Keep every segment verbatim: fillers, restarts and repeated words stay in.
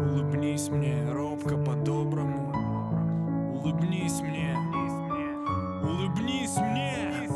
Улыбнись мне, робко по-доброму. Улыбнись мне. Улыбнись мне.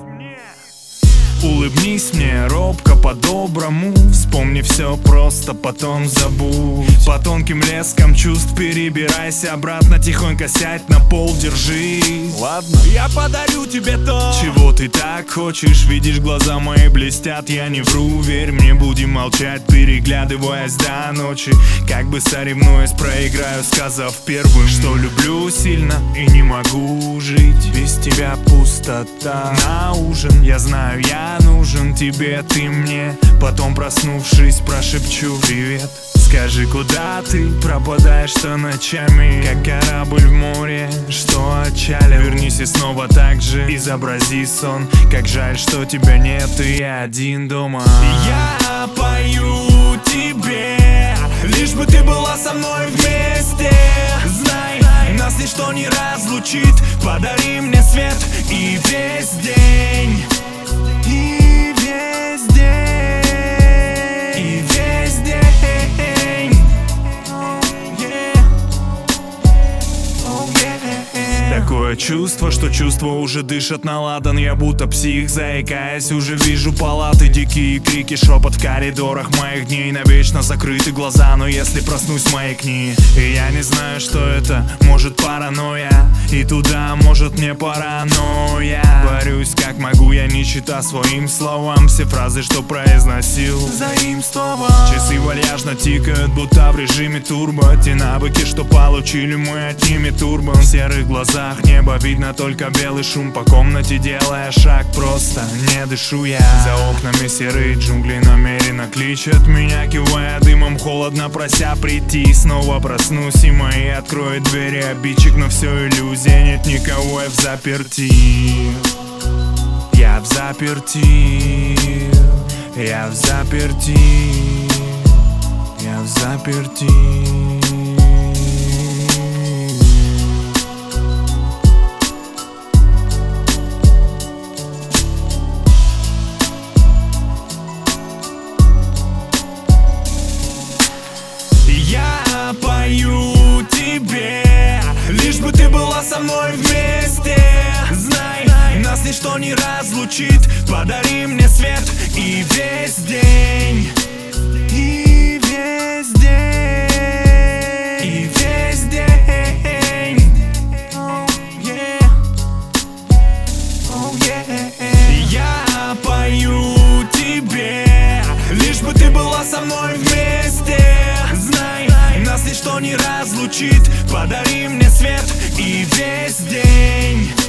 Улыбнись мне, робко по-доброму. Вспомни все, просто потом забудь. По тонким лескам чувств перебирайся обратно. Тихонько сядь на пол, держись. Ладно, я подарю тебе то, чего ты так хочешь. Видишь, глаза мои блестят, я не вру. Верь мне, будем молчать, переглядываясь до ночи. Как бы соревнуясь, проиграю, сказав первым, что люблю сильно и не могу жить. Без тебя пустота на ужин. Я знаю, я нужен тебе, ты мне. Потом, проснувшись, прошепчу привет. Скажи, куда ты пропадаешь-то ночами, как корабль в море, что отчалил. Вернись и снова так же изобрази сон. Как жаль, что тебя нет, и я один дома. Я пою тебе, лишь бы ты была со мной вместе. Знай, нас ничто не разлучит. Подари мне свет и весь день. И весь день. И весь день. Такое чувство, что чувства уже дышат на ладан. Я будто псих, заикаясь, уже вижу палаты. Дикие крики, шепот в коридорах моих дней. Навечно закрыты глаза, но если проснусь, маякни. И я не знаю, что это, может паранойя. И туда, может мне пора, но я борюсь как могу, я не чита своим словам. Все фразы, что произносил, заимствовал. Часы вальяжно тикают, будто в режиме турбо. Те навыки, что получили мы, отнимет турбо. В серых глазах небо видно, только белый шум по комнате, делая шаг, просто не дышу я. За окнами серые джунгли намеренно кличат меня, кивая дымом, холодно прося прийти. Снова проснусь, и мои откроют двери обидчик, но все иллюзия, нет никого, я в заперти. Я в заперти. Я в заперти. Я в заперти. Я пою тебе, лишь бы ты была со мной вместе. Знай, нас ничто не разлучит. Подари мне свет и весь день. И весь день. И весь день. Oh, yeah. Oh, yeah. Я пою тебе, лишь бы ты была со мной вместе. Знай, нас ничто не разлучит. Подари мне свет и весь день.